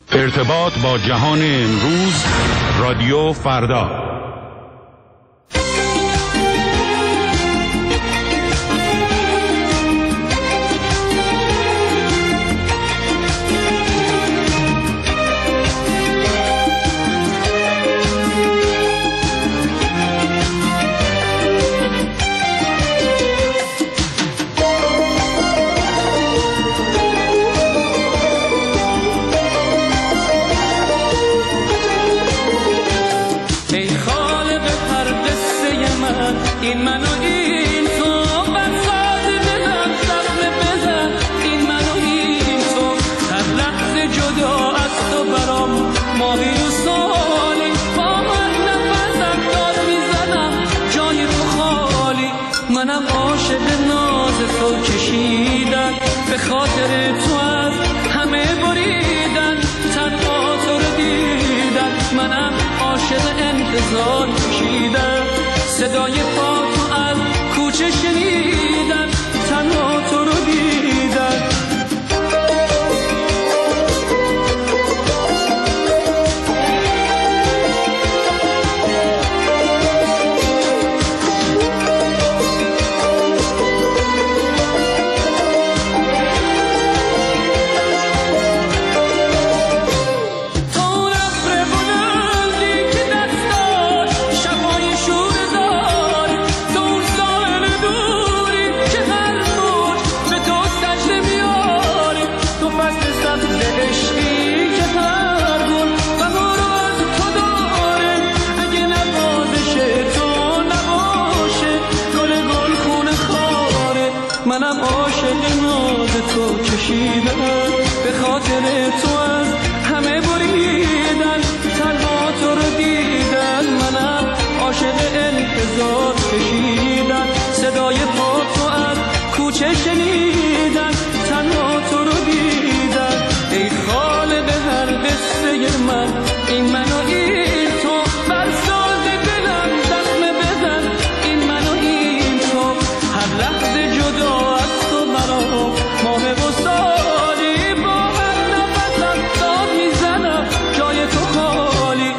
ارتباط با جهان امروز، رادیو فردا. این من و این تو بساز دلم زخم بزن، این من و این تو هر لحظه جدا از تو برام ماهی و سالی، با من نفسم داد میزنم جای تو خالی. منم عاشق ناز تو کشیدن، به خاطر تو از همه بریدن، تنها تو رو دیدن. منم عاشق انتظار کشیدن، صدای پا تو از کوچه شنیدن، تنها تو رو دیدن. منم عاشق ناز تو کشیدم، به خاطر تو از همه بریدن، تنها تو رو دیدن. منم عاشق انتظار کشیدن، صدای پا تو از کوچه شنیدن، تنها تو رو دیدن. ای خالق هر قصه من، این من و این تو برساز دلم زخم بزن، این من و این تو هر لحظه جدا از تو برام ماه و سالی، با هر نفسم داد میزنم جای تو خالی.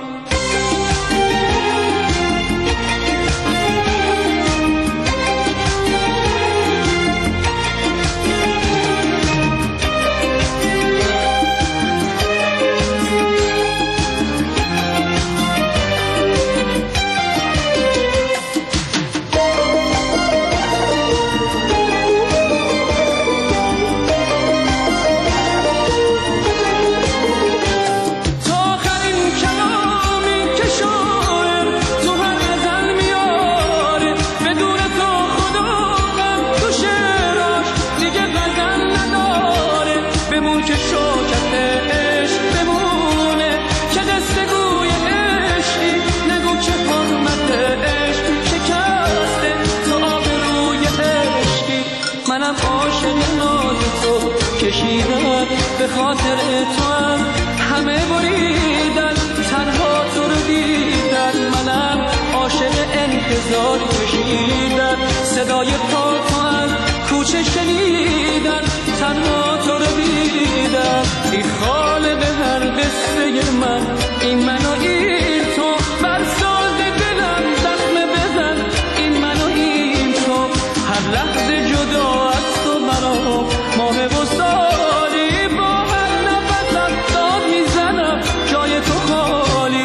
منم عاشق ناز تو کشیدن، به خاطر تو از همه بریدن، تنها تو رو دیدن. منم عاشق انتظار کشیدن، صدای پا تو از کوچه شنیدن، تنها تو رو دیدن. ای خالق هر قصه من، این من و این تو برساز دلم زخم بزن، این من و این تو هر لحظه جدا از تو برام ماه و سالی، با هر نفسم داد میزنم جای تو خالی.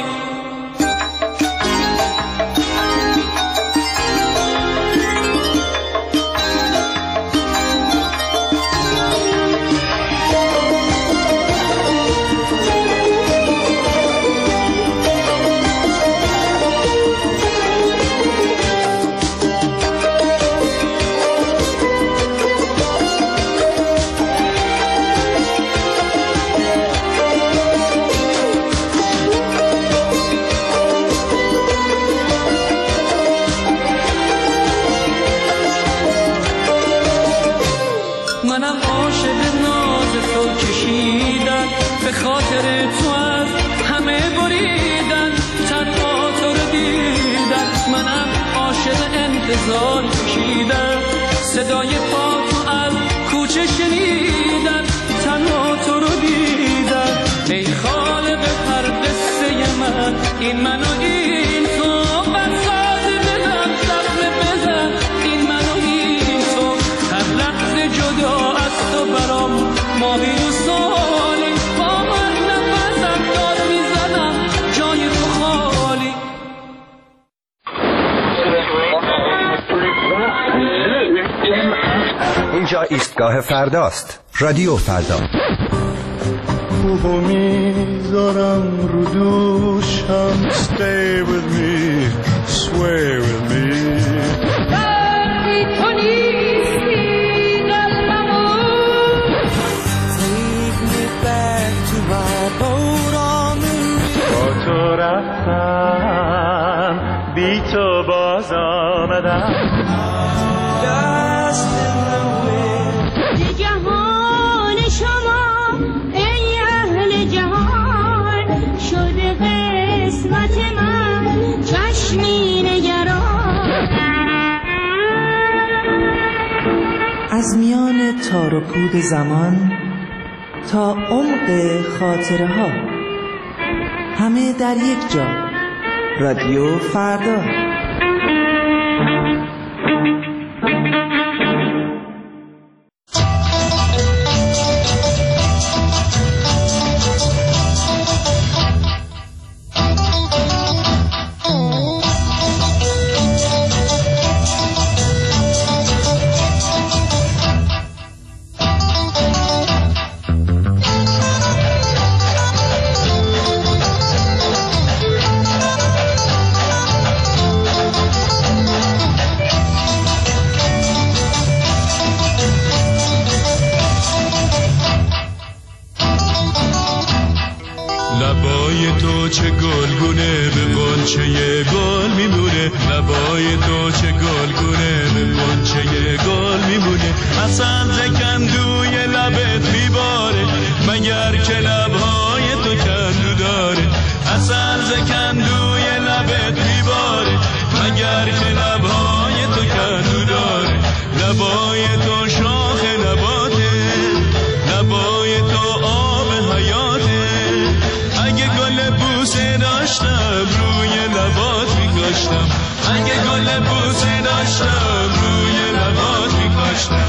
نگاه فرداست. رادیو فردا. خوبو میذارم رو دوشم. Stay with me, sway with me. وقتی تو نیستی قلبمو Take me back to my boat on the river. با تو رفتم بی تو باز آمدم. Dust in the wind. جهان شما ای اهل جهان شده قسمت من چشمی نگران. از میان تار و پود زمان تا عمق خاطره ها، همه در یک جا. رادیو فردا. لبای تو چه گلگونه به غنچه گل میمونه. لبای تو چه گلگونه به غنچه گل میمونه. اصلا زکندوی لبت میباره مگر که لبهای تو کندو داره. اصلا زکندوی لبت میباره مگر که لبهای تو کندو داره. لبای تو شاخ نباته، لبای تو آب حیاته. اگه گل بوسه داشتم روی لبات میکاشتم. اگه گل بوسه داشتم روی لبات میکاشتم.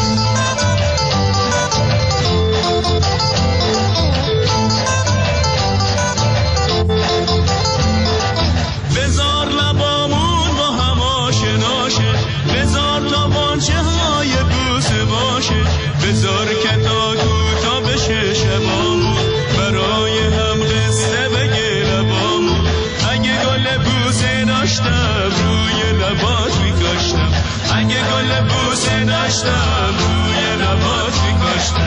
بذار لبامون با هم آشناشه. بذار تا بانچه های بوسه باشه. بذار که تا کوتا بشه شبامون برای هم قصه بگه لبامون. اگه گل بوسه داشتم روی لبات میکاشتم. اگه گل بوسه داشتم روی لبات میکاشتم.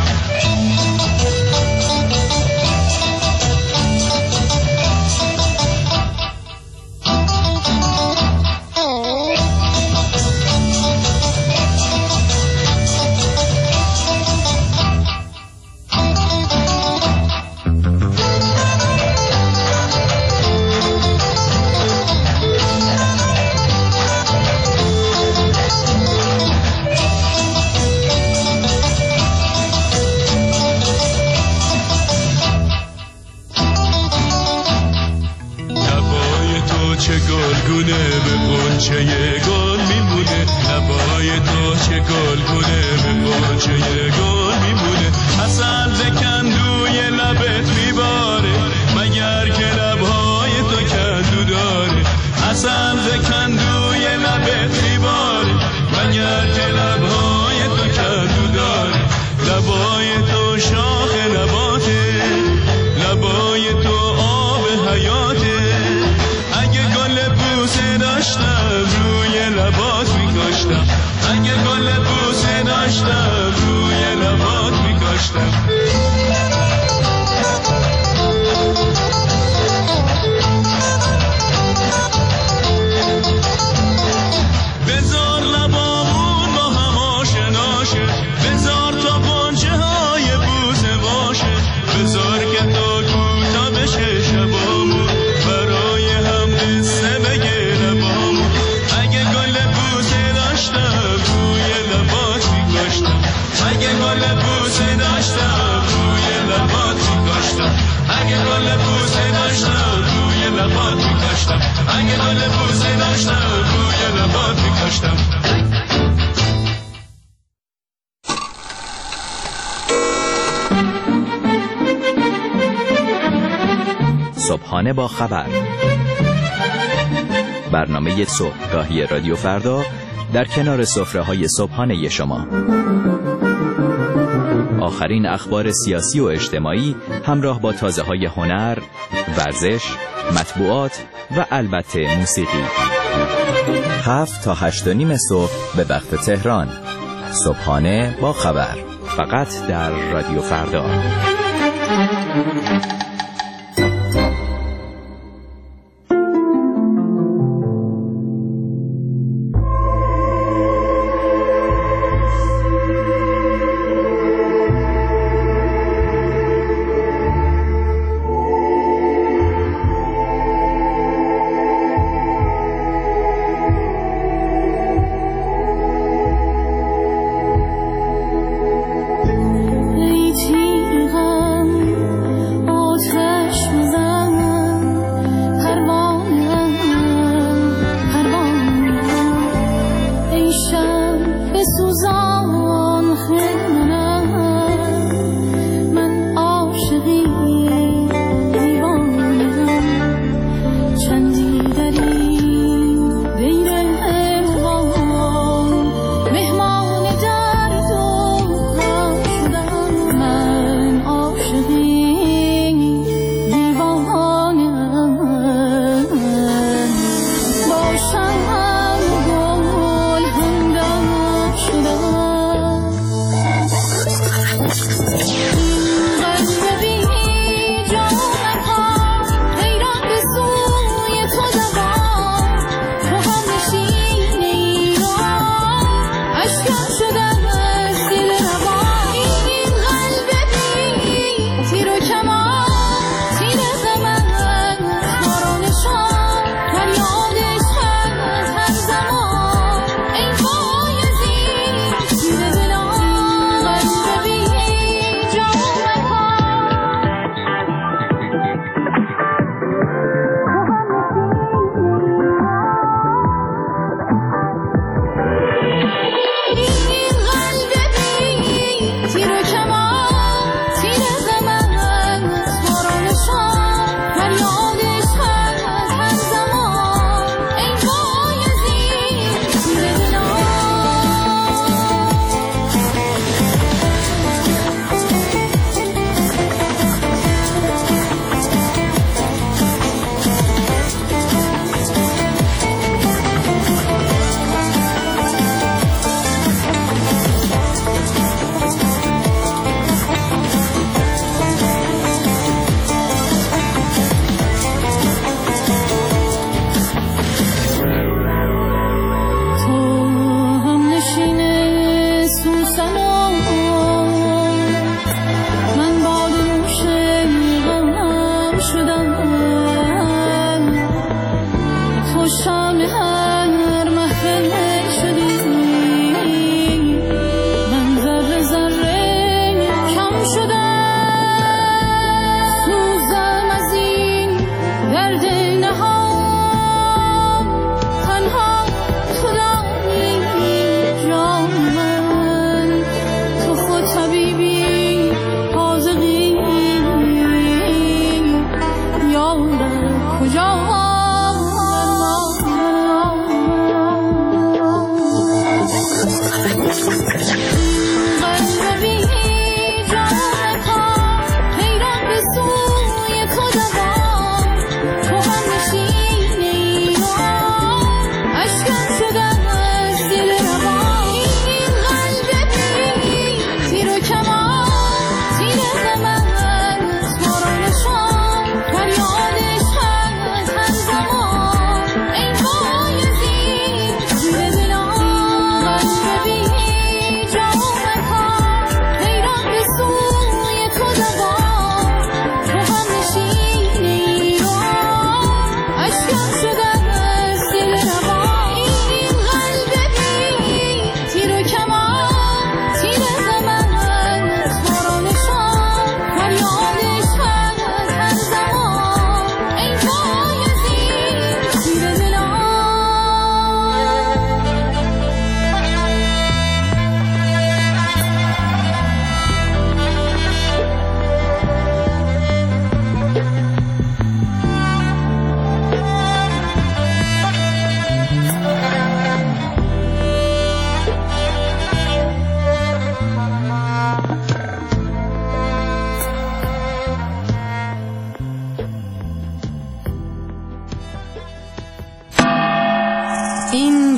چه گلگونه به غنچه گل میمونه. لبای تو چه گلگونه به غنچه گل میمونه. اصل زکندوی لبت میباره مگر که لبهای تو کندو داره. اصل زکندوی لبت میباره مگر که لبهای تو کندو داره. لبای تو شاخ نباته، لبای تو آب حیاته. اگه گل بوسه داشتم روی لبات میکاشتم. اگه گل بوسه داشتم روی لبات میکاشتم. بذار لبامون با هم آشناشه. بذار تا بانچه های بوسه باشه. بذار که تا کوتا بشه شبامون برای هم قصه بگه لبامون. اگه گل بوسه داشتم روی لبات میکاشتم. اگه گل بوسه داشتم روی لبات میکاشتم. اگه گل بوسه داشتم روی لبات میکاشتم. اگه گل بوسه داشتم روی لبات میکاشتم. صبحانه با خبر، برنامه صبحگاهی رادیو فردا در کنار سفره‌های صبحانه شما. آخرین اخبار سیاسی و اجتماعی همراه با تازه‌های هنر، ورزش، مطبوعات و البته موسیقی. 7 تا 8:30 صبح به وقت تهران. صبحانه با خبر، فقط در رادیو فردا.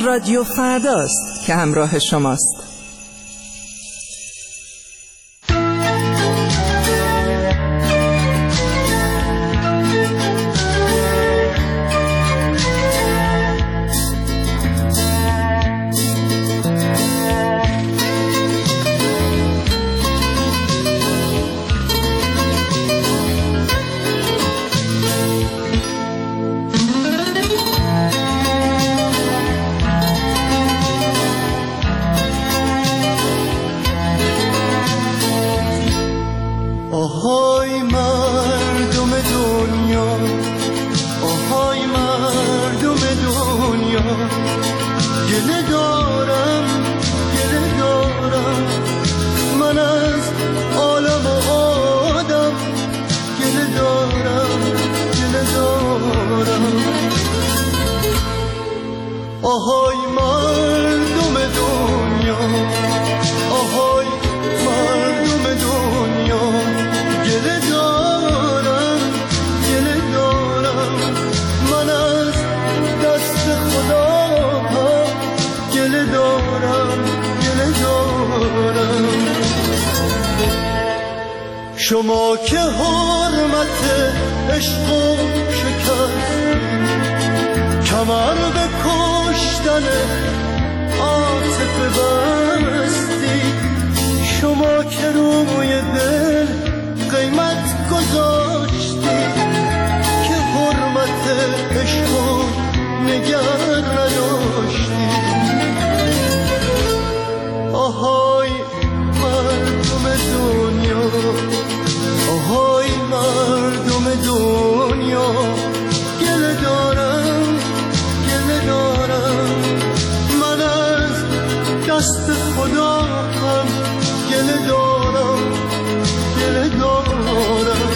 رادیو فرداست که همراه شماست. آهای مردم دنیا، آهای مردم دنیا، گله دارم گله دارم، من از دست خدا گله دارم گله دارم. شما که حرمت عشق و شکستید، کمر به کشتن عاطفه بستید، شما که روی دل قیمت گذاشتید، که حرمت عشق و نگر نداشتید. آهای مردم دنیا، آهای مردم دنیا، گله دارم گله دارم، من از دست خدا هم گله دارم گله دارم.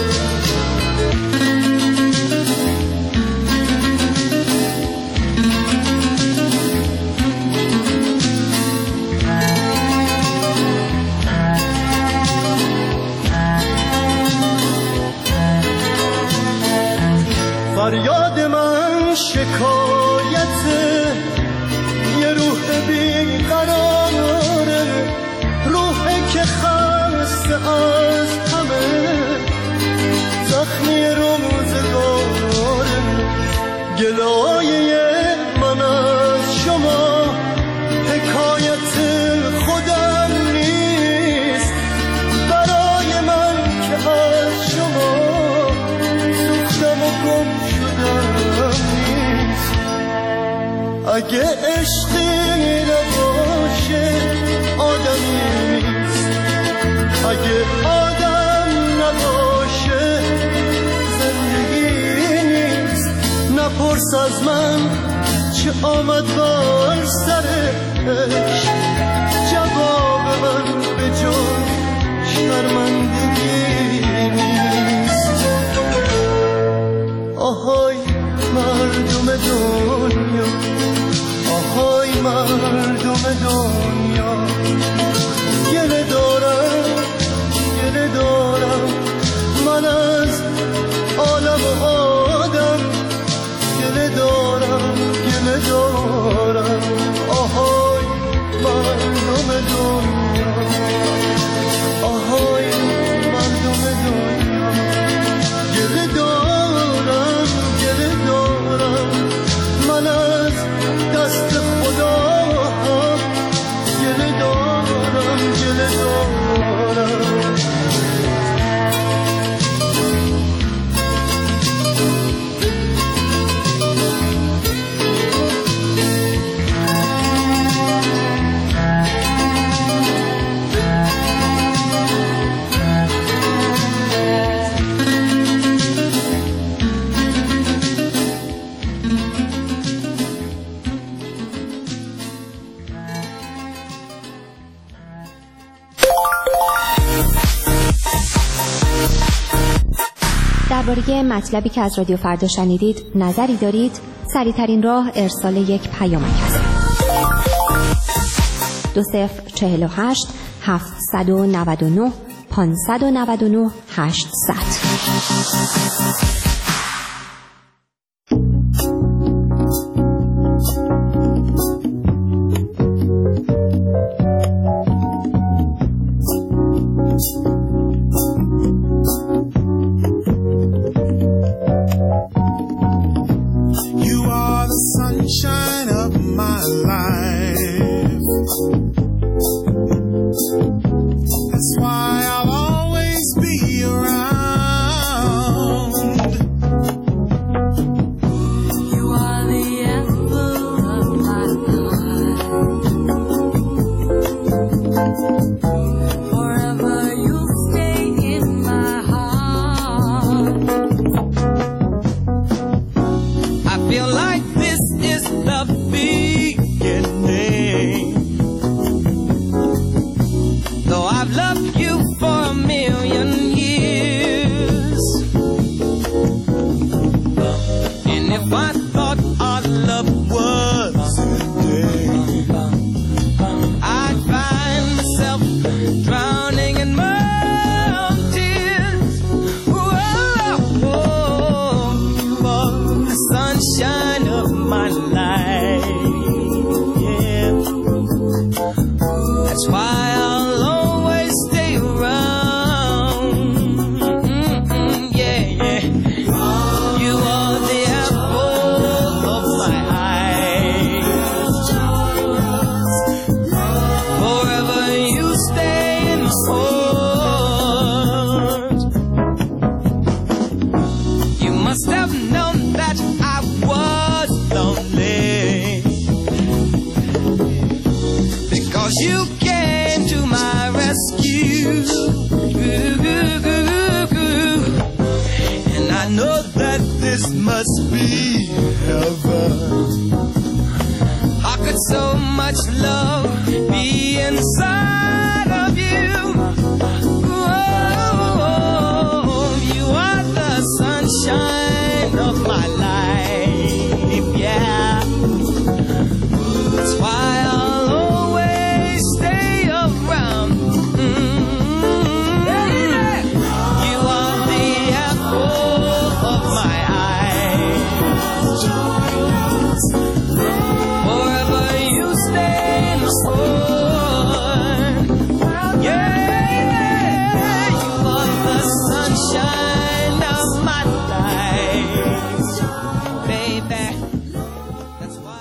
فریاد من شکایت یه روح بیقراره، روحی که خسته از همه زخمی روزگاره. گلایه من از شما حکایت خودم نیست، برای من که از شما سوختم و گم شدم نیست. اگه عشقی نباشه آدمی نیست، اگه آدم نباشه زندگی نیست. نپرس از من چه آمد بر سرش، جواب من به جز شرمندگی نیست. آهای مردم دنیا، آهای مردم دنیا، گله دارم گله دارم، من از عالم و آدم گله دارم گله دارم. آهای مردم دنیا، آهای مردم دنیا، گله دارم گله دارم، من از دست خدا هم گله دارم گله دارم. درباره مطلبی که از رادیو فردا شنیدید نظری دارید؟ سریع‌ترین راه ارسال یک پیامک است. 2048 799 599 800. I know that this must be heaven. How could so much love be inside of you? Oh, you are the sunshine of my life, yeah. That's why I'll always stay around. You are the apple of my eye. Forever you stand for. Yeah, you are the sunshine of my life, baby. That's why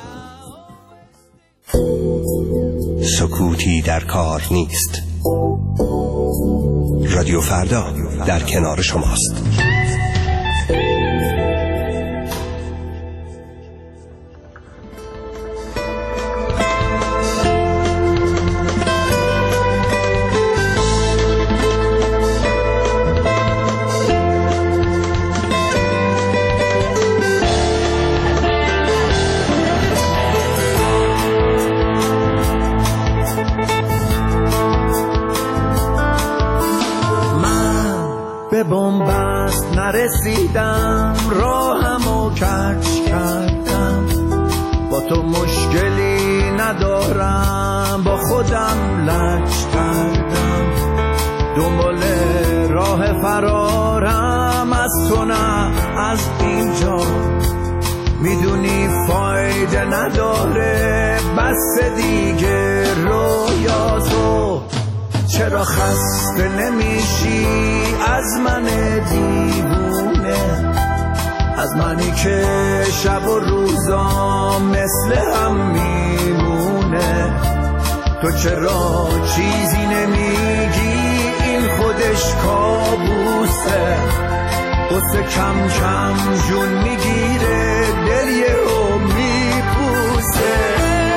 سکوتی در کار نیست. رادیو فردا در کنار شماست. به بنبست نرسیدم، راهمو کج کردم. با تو مشکلی ندارم، با خودم لج کردم. دنبال راه فرارم از تو نه از اینجا. میدونی فایده نداره، بس دیگه رویاتو. چرا خسته نمیشی از من دیوونه؟ از منی که شب و روزام مثل هم میمونه. تو چرا چیزی نمیگی؟ این خودش کابوسه. قصه کم کم جون میگیره، دل یهو میپوسه.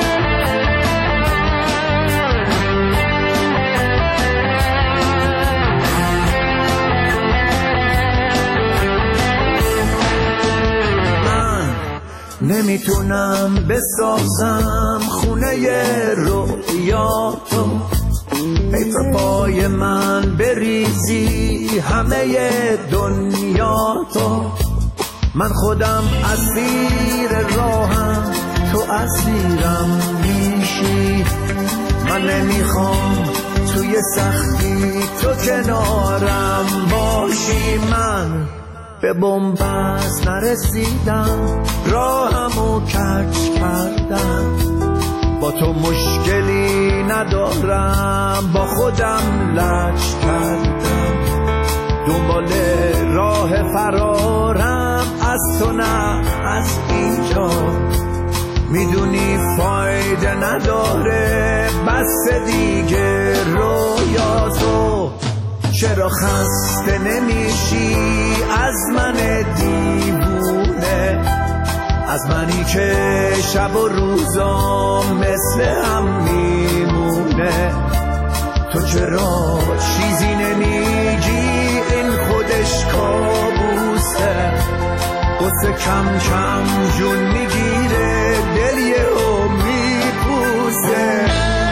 نمیتونم بسازم خونه رویاتو. حیف پای من بریزی همه دنیاتو. من خودم اسیر راهم، تو اسیرم میشی. من نمیخوام توی سختی تو کنارم باشی. من به بنبست نرسیدم، راهمو کج کردم. با تو مشکلی ندارم، با خودم لج کردم. دنبال راه فرارم از تو نه از اینجا. میدونی فایده نداره، بس دیگه رویاتو. چرا خسته نمیشی از من دیوونه؟ از منی که شب و روزام مثل هم میمونه. تو چرا چیزی نمیگی؟ این خودش کابوسه. قصه کم کم جون میگیره، دل یهو میپوسه.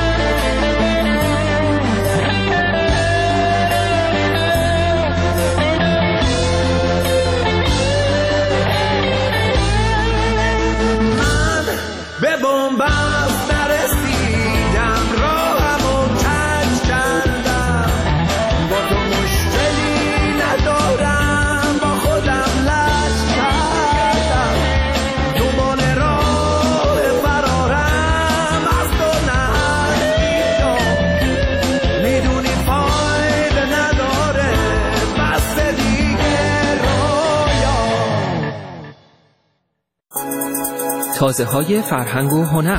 به بنبست نرسیدم، راهمو کج کردم. با تو مشکلی ندارم، با خودم لج کردم. دنبال راه فرارم از تو نه از اینجا. میدونی فایده نداره، بس دیگه رویا. تازه‌های فرهنگ و هنر.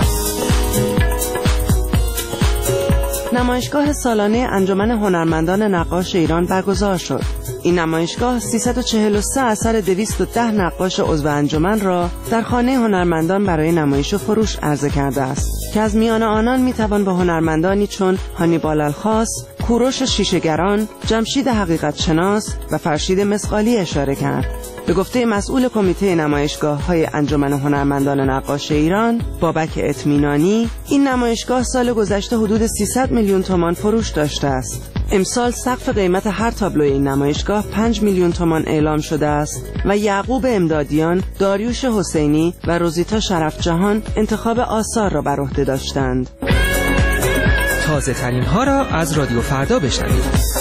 نمایشگاه سالانه انجمن هنرمندان نقاش ایران برگزار شد. این نمایشگاه 343 اثر 210 نقاش عضو انجمن را در خانه هنرمندان برای نمایش و فروش عرضه کرده است که از میان آنان میتوان با هنرمندانی چون هانیبال الخاص، کوروش شیشه‌گران، جمشید حقیقت شناس و فرشید مسقالی اشاره کرد. به گفته مسئول کمیته نمایشگاه‌های انجمن هنرمندان نقاش ایران، بابک اطمینانی، این نمایشگاه سال گذشته حدود 300 میلیون تومان فروش داشته است. امسال سقف قیمت هر تابلوی این نمایشگاه 5 میلیون تومان اعلام شده است و یعقوب امدادیان، داریوش حسینی و روزیتا شرفجهان انتخاب آثار را بر عهده داشتند. تازه ترین ها را از رادیو فردا بشنوید.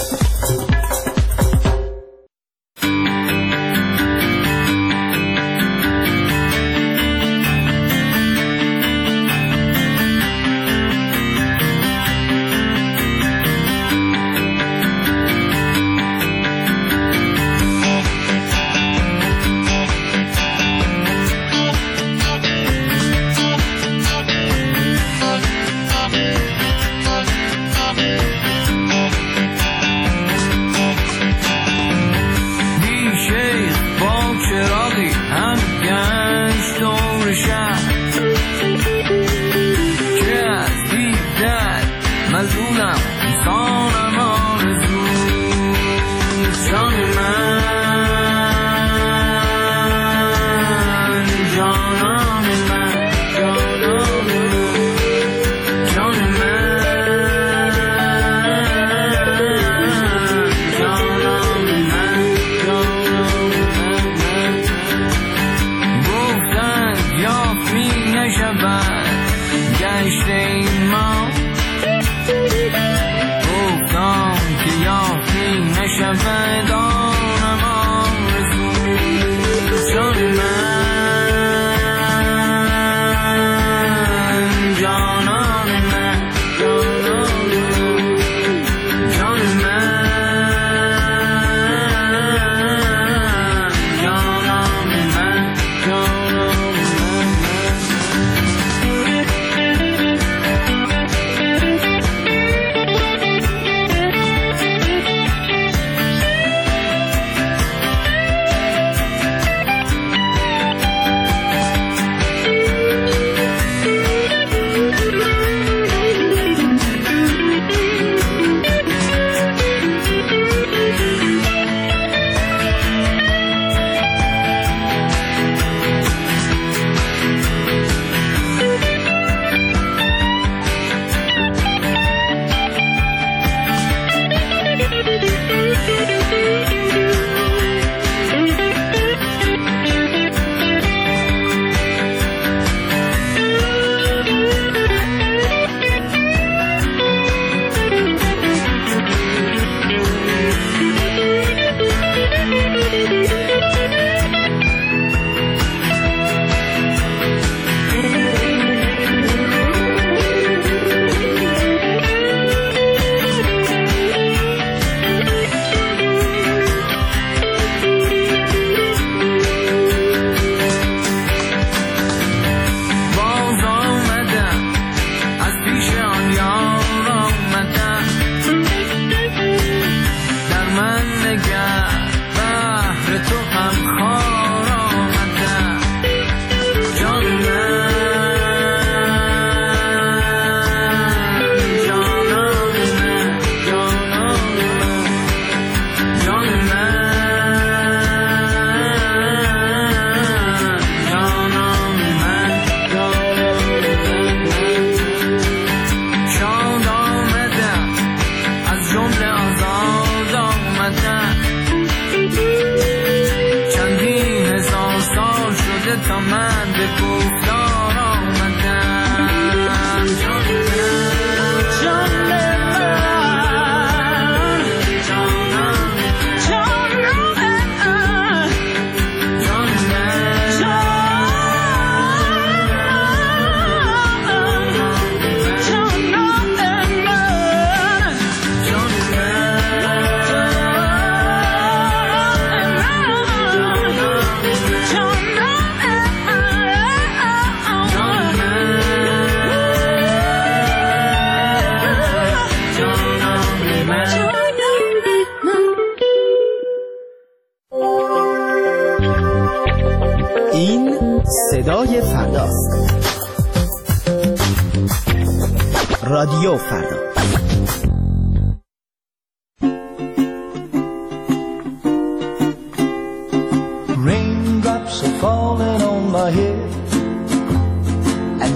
صدای فرداست. رادیو فردا.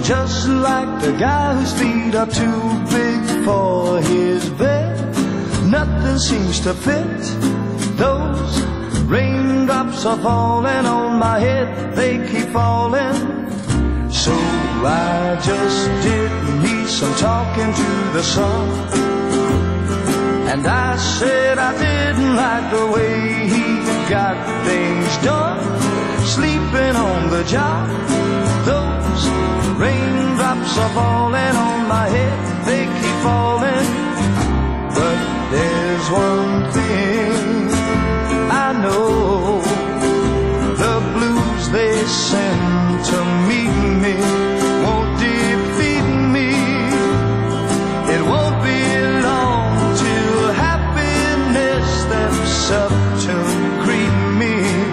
just like the guy whose feet are too big for his bed. Nothing seems to fit. Those raindrops are falling on my head, they keep falling. So I just did me some talking to the sun, and I said I didn't like the way he got things done, sleeping on the job. Those raindrops are falling on my head, they keep falling. But there's one thing I know, the blues they send to meet me won't defeat me. It won't be long till happiness steps up to greet me.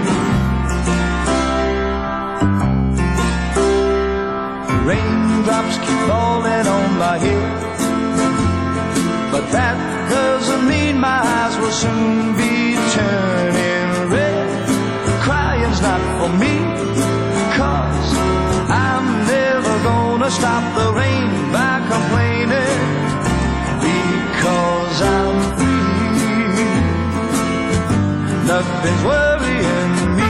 Raindrops keep falling on my head, but that doesn't mean my eyes will soon be turning red. Crying's not for me, 'cause I'm never gonna stop the rain by complaining, because I'm free. Nothing's worrying me.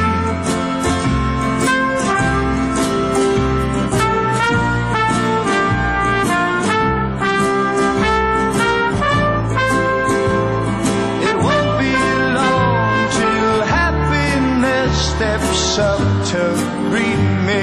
Steps up to greet me.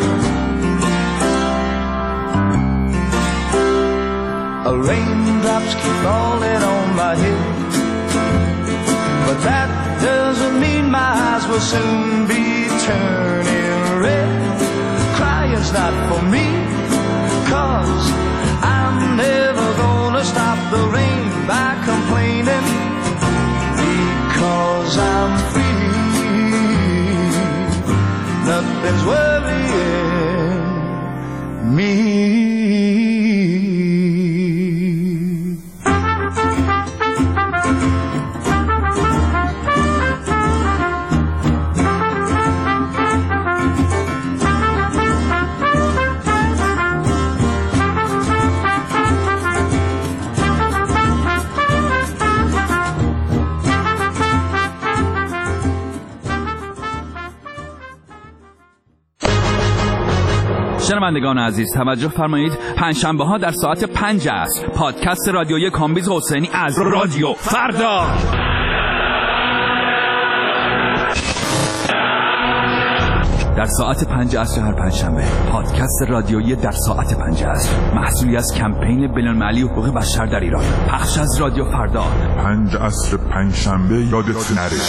Raindrops keep falling on my head, but that doesn't mean my eyes will soon be turning red. Crying's not for me, 'cause I'm never gonna stop the rain by complaining, because I'm free. Nothing's worrying me. شنوندگان عزیز توجه فرمایید، پنجشنبه ها در ساعت 5 عصر پادکست رادیویی کامبیز حسینی از رادیو فردا در ساعت 5 عصر هر پنجشنبه، پادکست رادیویی در ساعت 5 عصر، محصولی از کمپین بین‌المللی حقوق بشر در ایران، پخش از رادیو فردا. 5 عصر پنجشنبه یادت نره.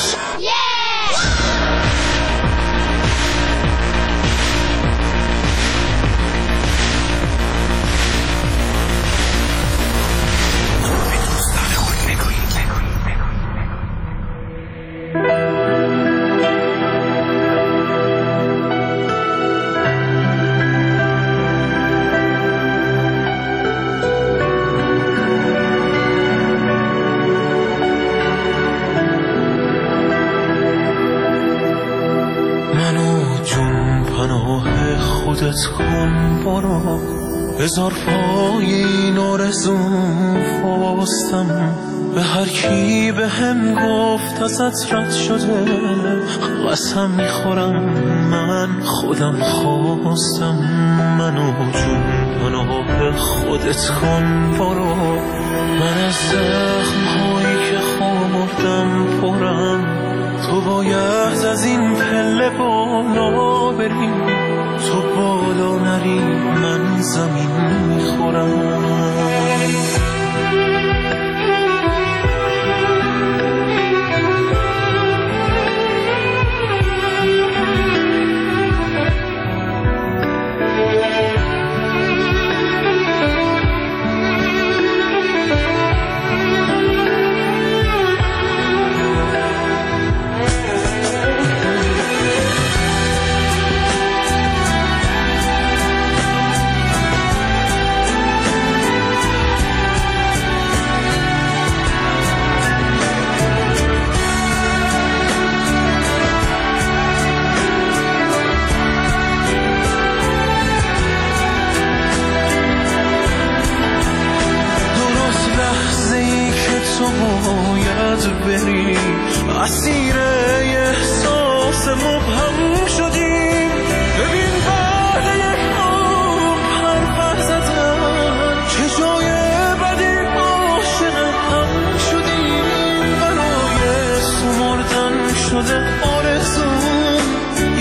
بذار پایین آرزوم فاستم، به هر کی به هم گفت ازت رد شده، قسم میخورم من خودم خواستم. منو جون پناه خودت کن برو، من از زخم‌هایی که خوردم پرم، تو باید از این پله بالا بری، تو بالا نری من زمین میخورم.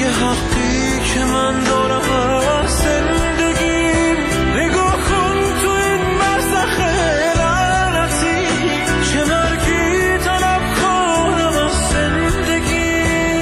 یه حقی که من دارم از زندگیم. نگاه کن تو این برزخ لعنتی، چه مرگی طلب کنم از زندگی.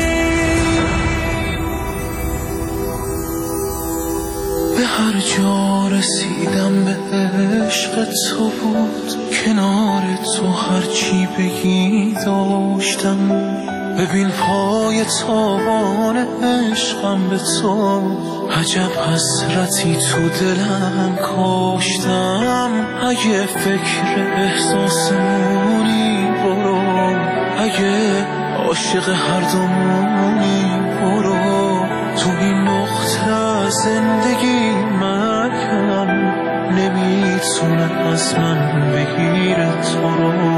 به هر جا رسیدم به عشق تو بود، کنار تو هرچی بگی داشتم. ببین پای تابان عشقم به تو، عجب حسرتی تو دلم کاشتم. اگه فکر احساسمونی برو، اگه عاشق هر دومونی برو. تو این نقطه زندگی مرگم نمیتونه از من بگیره تو رو.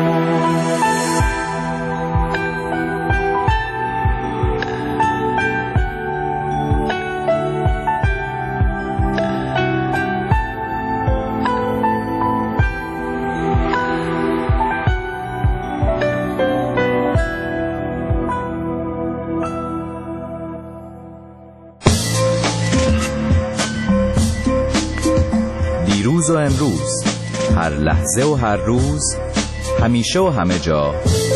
دیروز و امروز، هر لحظه و هر روز، همیشه و همه جا،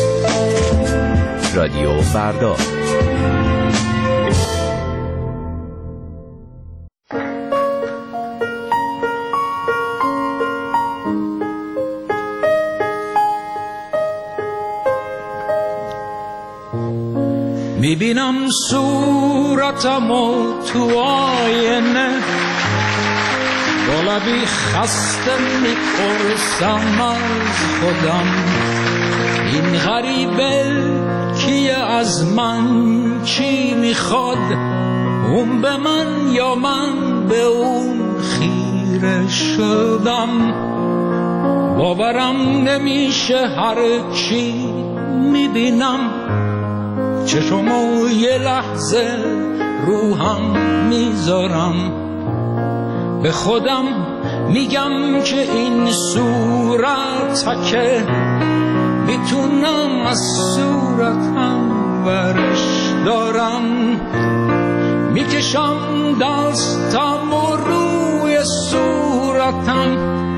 رادیو فردا. میبینم صورتمو تو آینه، با لبی خسته میپرسم از خودم، این غریبه کیه، از من چی میخواد؟ اون به من یا من به اون خیره شدم. باورم نمیشه هر چی میبینم، چشمو یه لحظه روحم میذارم. به خودم میگم که این صورت که میتونم از صورتم ورش دارم. میکشم دستم و روی صورتم،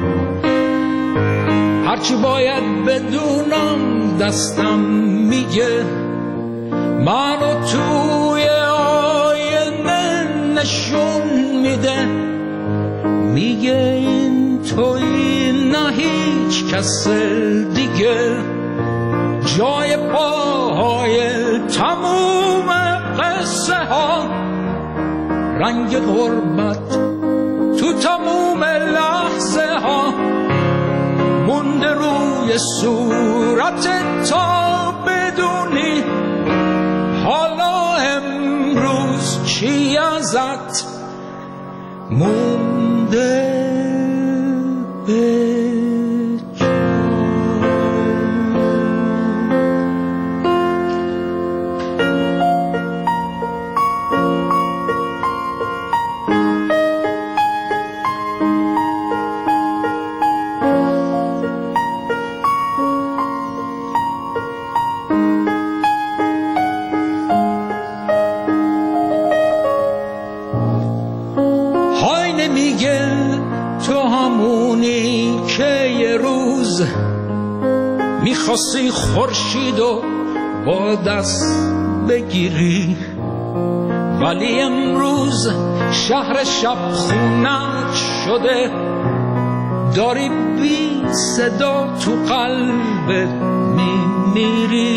هرچی باید بدونم دستم میگه. منو توی آینه نشون میده، میگه این توی نه هیچ کس دیگه. جای پاهای تموم قصه ها، رنگ غربت تو تموم لحظه ها، مونده روی صورت تا بدونی حالا امروز چی ازت مونده به میخواستی خورشیدو با دست بگیری، ولی امروز شهر شب خونت شده. داری بی صدا تو قلبت میمیری.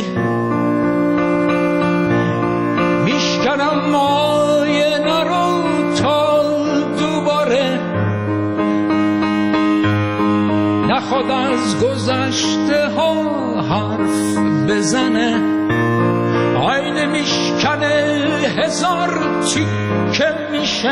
میشکنم آینه رو تا دوباره نخواد از گذشته ها حرف بزنه. آینه میشکنه هزار تیکه میشه،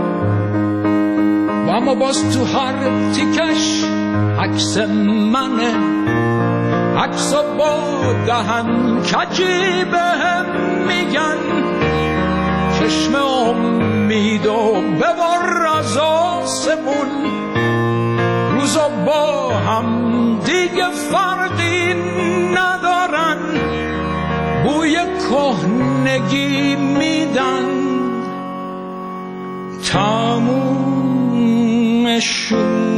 و اما باز تو هر تیکش عکس منه. عکسا با دهن کجی بهم میگن، چشم امیدو ببر از آسمون. روزا با هم دیگه فرقی ندارن، بوی کهنگی میدن تموم شد.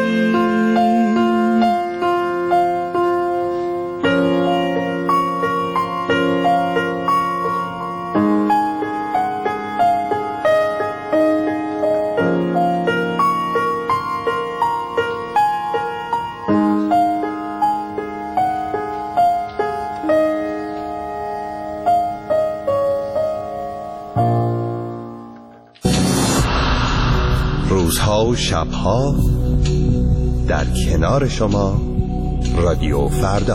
روزها و شبها در کنار شما رادیو فردا.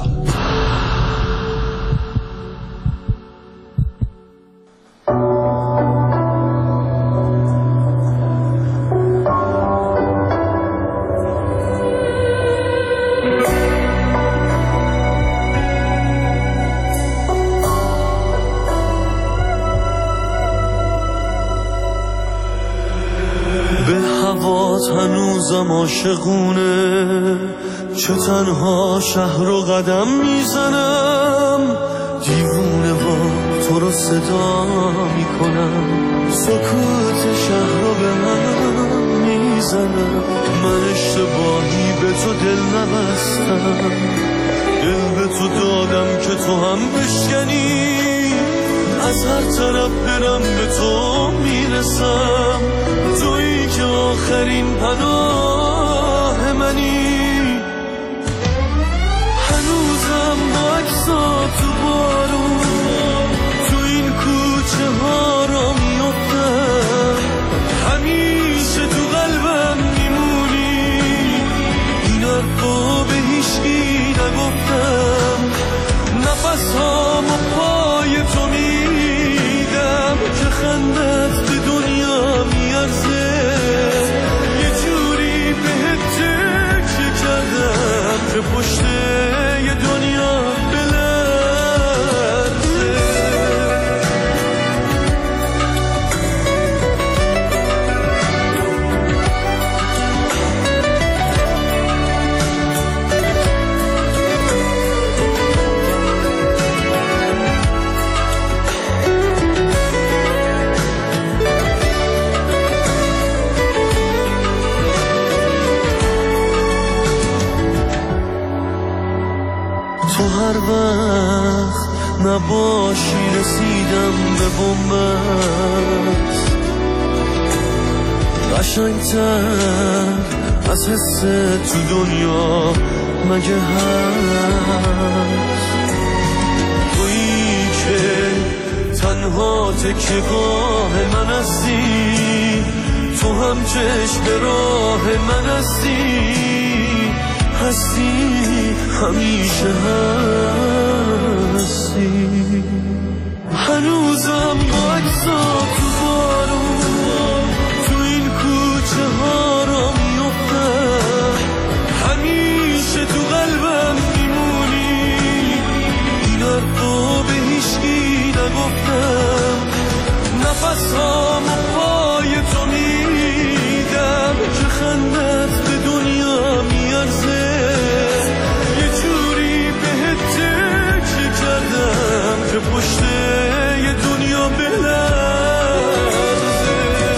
هنوزم عاشقونه، چه تنها شهر و قدم میزنم، دیوونه با تو رو صدا میکنم، سکوت شهر رو به هم میزنم. من اشتباهی به تو دل نبستم، دل به تو دادم که تو هم بشکنی، از هر طرف برم به تو میرسم، تویی که آخرین پناه منی. هنوزم با عکسات تو بارون تو این کوچه ها را میافتم، همیشه تو قلبم میمونی، این حرفا به هیچکی نگفتم، نفسامو پای تو میدم که خندت به دنیا میارزه، یه جوری بهت تکیه کردم که پشت یه دنیا بلرزه. تو هر وقت نباشی رسیدم به بنبست، قشنگتر از حس تو دنیا مگه هست؟ تویی که تنها تکیه‌گاه من هستی، تو هم چشم راه من هستی، همیشه هستی. هنوزم با عکسات تو بارون تو این کوچه ها را میافتم، همیشه تو قلبم میمونی، این حرفا به هیچکی نگفتم، نفسامو پای تو میدم که خندت به دنیا میارزه، که پشت یه دنیا بلرزه.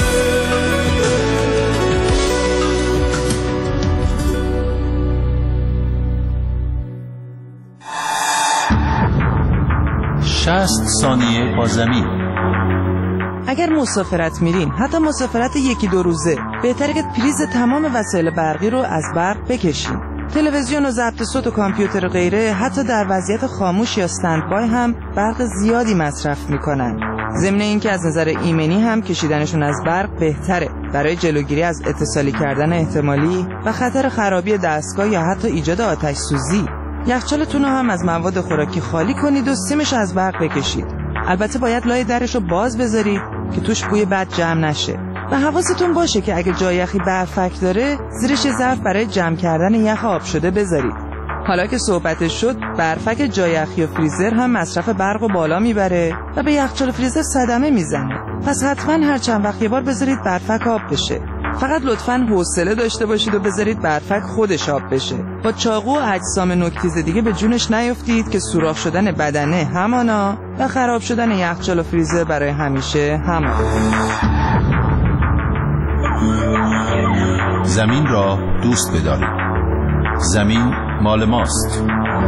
شصت ثانیه با زمین. اگر مسافرت میرین، حتی مسافرت 1-2 روزه، بهتره که پریز تمام وسایل برقی رو از برق بکشین. تلویزیون و ضبط صوت و کامپیوتر و غیره حتی در وضعیت خاموش یا استندبای هم برق زیادی مصرف میکنن. ضمن این که از نظر ایمنی هم کشیدنشون از برق بهتره برای جلوگیری از اتصالی کردن احتمالی و خطر خرابی دستگاه یا حتی ایجاد آتش سوزی. یخچالتون رو هم از مواد خوراکی خالی کنید و سیمش از برق بکشید. البته باید لای درش رو باز بذارید که توش بوی بد جمع نشه. و حواستون باشه که اگه جای یخی برفک داره، زیرش یه ظرف برای جمع کردن یخ آب شده بذارید. حالا که صحبتش شد، برفک جای یخی و فریزر هم مصرف برق و بالا میبره و به یخچال و فریزر صدمه میزنه. پس حتما هر چند وقت یه بار بذارید برفک آب بشه. فقط لطفاً حوصله داشته باشید و بذارید برفک خودش آب بشه. با چاقو و اجسام نوک‌تیز دیگه به جونش نیفتید که سوراخ شدن بدنه همانا و خراب شدن یخچال و فریزر برای همیشه همان. زمین را دوست بدارید. زمین مال ماست.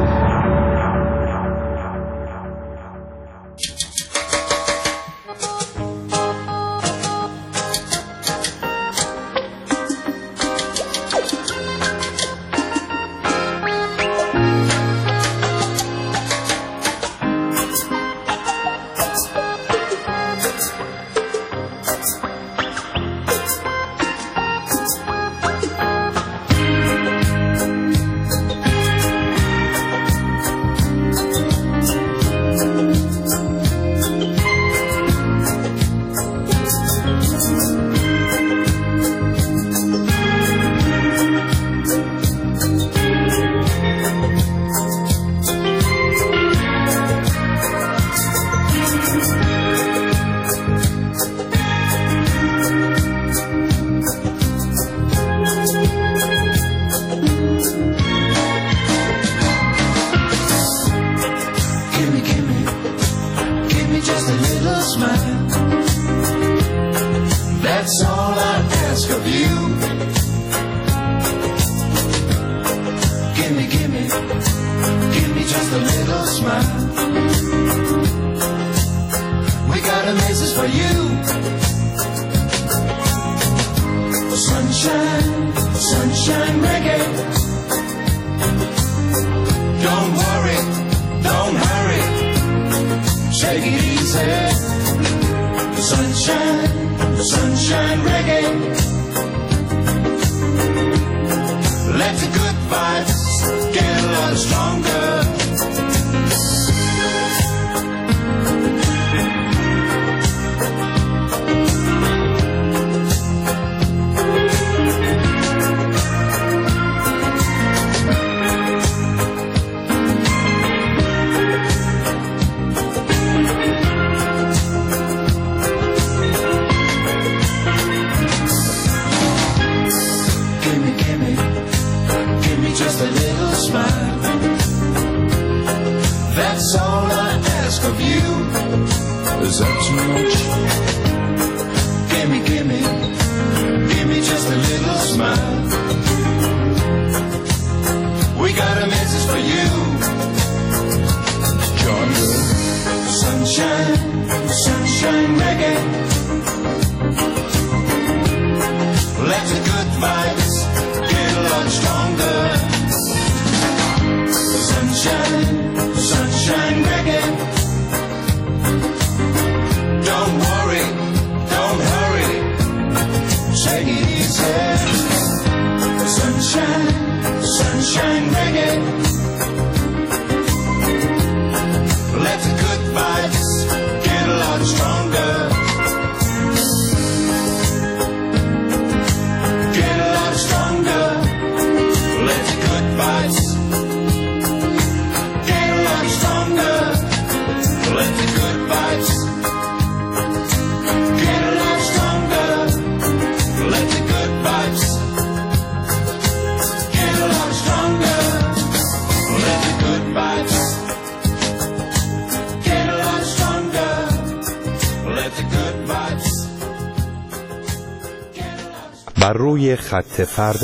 بر روی خط فردا.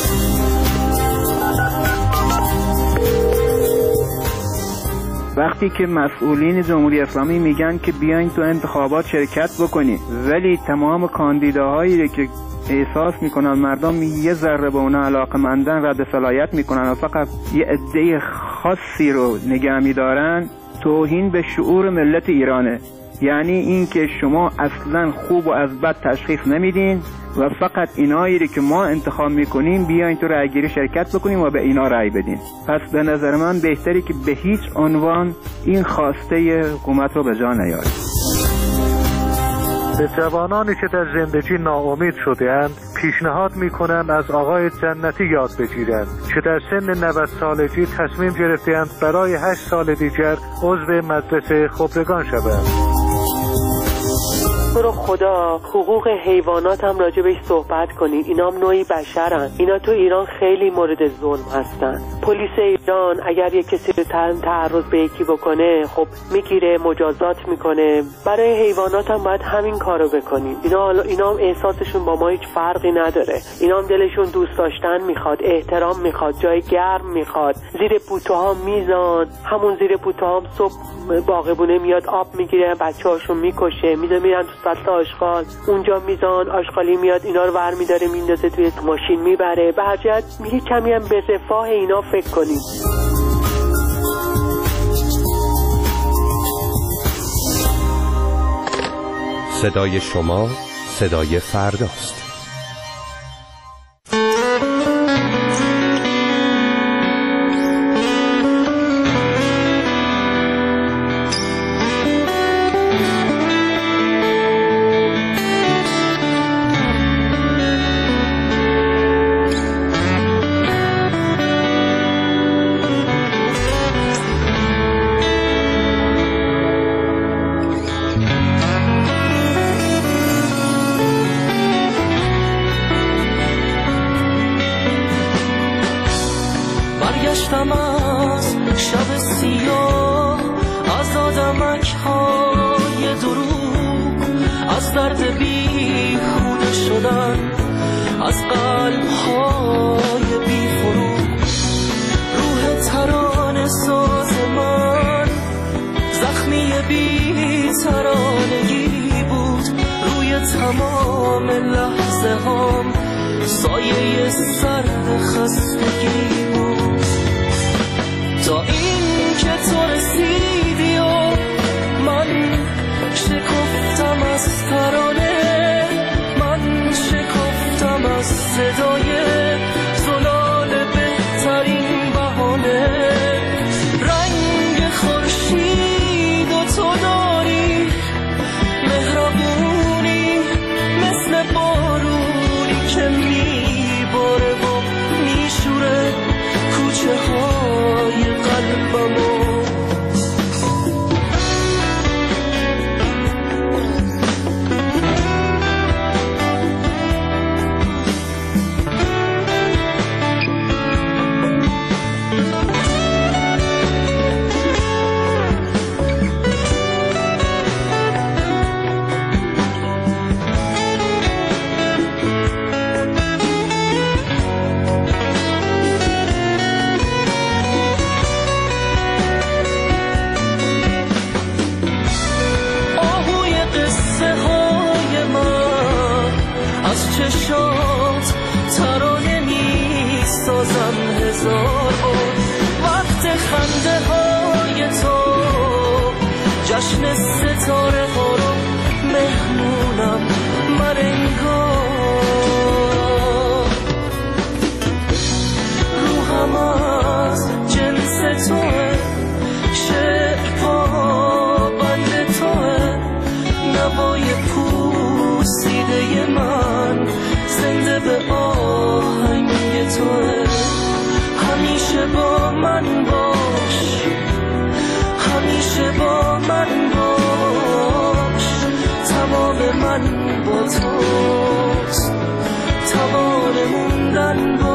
وقتی که مسئولین جمهوری اسلامی میگن که بیاین تو انتخابات شرکت بکنید، ولی تمام کاندیداهایی که احساس میکنن مردم یه ذره به اونا علاقه‌مندن رد صلاحیت میکنن و فقط یه عده خاصی رو نگه میدارن، توهین به شعور ملت ایرانه. یعنی این که شما اصلا خوب و از بد تشخیص نمیدین و فقط اینایی که ما انتخاب میکنیم بیاین تو رأیگیری شرکت بکنیم و به اینا رأی بدین. پس به نظر من بهتری که به هیچ عنوان این خواسته حکومت رو به جا نیارید. به جوانانی که در زندگی ناامید شده‌اند پیشنهاد میکنند از آقای جنتی یاد بگیرند که در سن 90 سالگی تصمیم گرفته‌اند برای 8 سال دیگر عضو مدرسه خبرگان شوند. تو رو خدا حقوق حیوانات هم راجع بهش صحبت کنید. اینا هم نوعی بشرن. اینا تو ایران خیلی مورد ظلم هستن. پلیس ایران اگر یک کسی رو تعرض به یکی بکنه خب میگیره، مجازات میکنه. برای حیوانات هم باید همین کارو بکنیم. اینا هم احساسشون با ما هیچ فرقی نداره. اینا هم دلشون دوست داشتن میخواد، احترام میخواد، جای گرم میخواد. زیر بوته‌ها میزان، همون زیر بوته‌ها هم صبح باغبونه میاد آب میگیره، بچه‌هاشون میکشه، میرن تو سطل آشغال، اونجا میزان آشغالی میاد اینا رو برمی‌داره میندازه توی ماشین میبره. به هر جهت میگه کمی هم به رفاه اینا فکر کنیم. صدای شما صدای فرداست. برگشتم از شب سیاه، از آدمک‌های دروغ، از درد بیهوده شدن، از قلب‌های بی‌فروغ. روح ترانه ساز من زخمی بی‌ترانگی بود. روی تمام لحظه هام سایه سرد خستگی بود. تا این که تو رسیدی و من شکفتم از ترانه، من شکفتم از صدای زلال بهترین بهانه. رنگ خورشید و تو داری مهربونی مثل بارونی که میباره و میشوره کوچه های قلبمو. چشات ترانه می سازم هزار بار. وقت خنده های تو جشن ستاره ها رو مهمونم من انگار. روحم از جنس توه، شعر پابند توه، نوای پوسیده من زنده به آهنگ توه. همیشه با من باش، همیشه با من باش. تمام من با توست، توان موندن با